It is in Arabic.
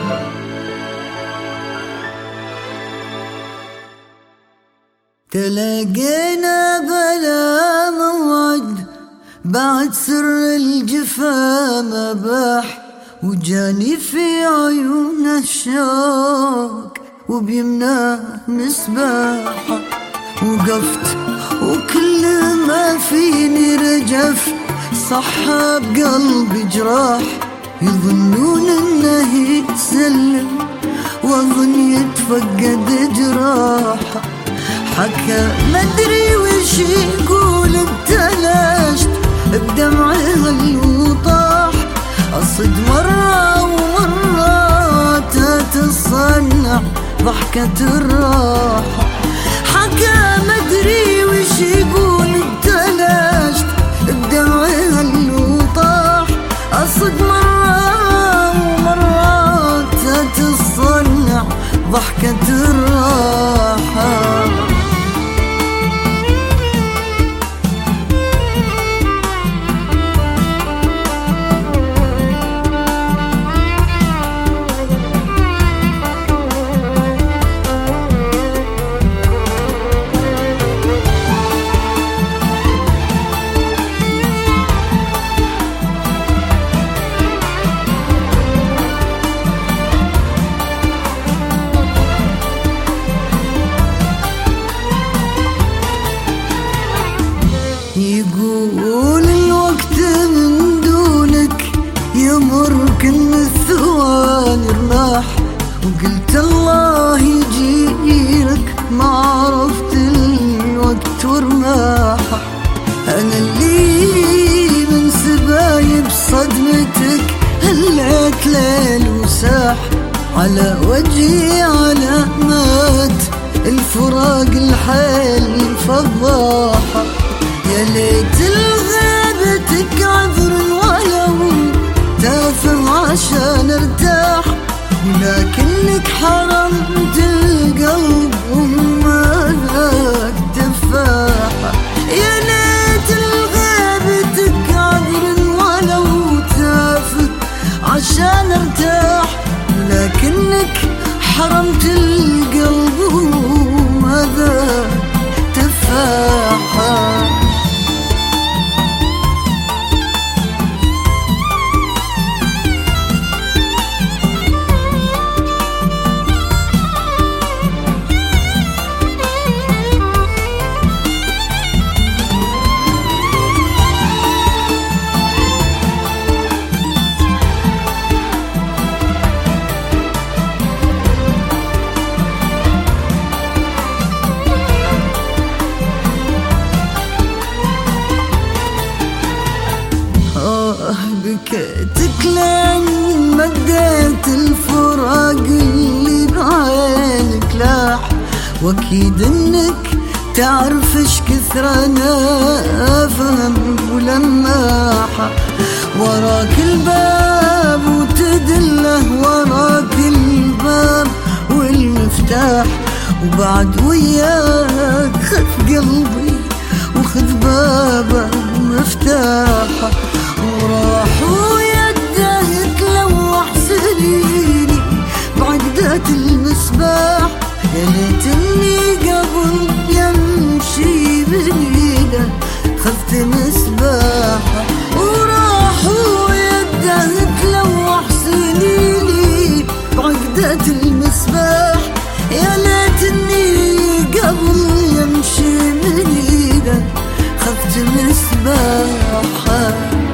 تلاقينا بلا موعد بعد سر الجفا ما باح، وجاني في عيون الشوق وبيمناه مسباحة. وقفت وكل ما فيني رجف، صحى بقلبي جراح. يظنون انه يتسلم واظن يتفقد جراحه. حكى مدري وش يقول، ابتلشت بدمعه الوطاح. أصد مرة ومرات تتصنع ضحكة الراحة. حكى مدري وش يقول، ابتلشت بدمعه الوطاح. أصد مرة ومرات تتصنع ضحكة الراحة. يقول الوقت من دونك يمر كل الثواني رماح. وقلت الله يجيرك ما عرفت الوقت ورماحه. أنا اللي من سبايب صدمتك هليت ليل وساح. على وجهي علامات الفراق الحيل فضاحة. يا ليت الغيبتك عذر ولو تافه عشان ارتاح. ولكنك حرمت القلب وما ذاك تفاحة. يا ليت الغيبتك عذر ولو تافه عشان ارتاح. ولكنك حرمت القلب وما ذاك تفاحة. بكيتك لين مديت الفراق اللي بعينك لاح. واكيد انك تعرف ايش كثر انا افهم ولماحة. وراك الباب وتدله وراك الباب والمفتاح. وبعد وياك خذ قلبي وخذ بابه مفتاحه. وراح ويده يتلوح سنيني بعقدة المصباح. يا ليتني قبل يمشي بنيده خذت مصباحه. وراح ويده يتلوح سنيني بعقدة المصباح. يا ليتني قبل يمشي بنيده خذت مصباحه.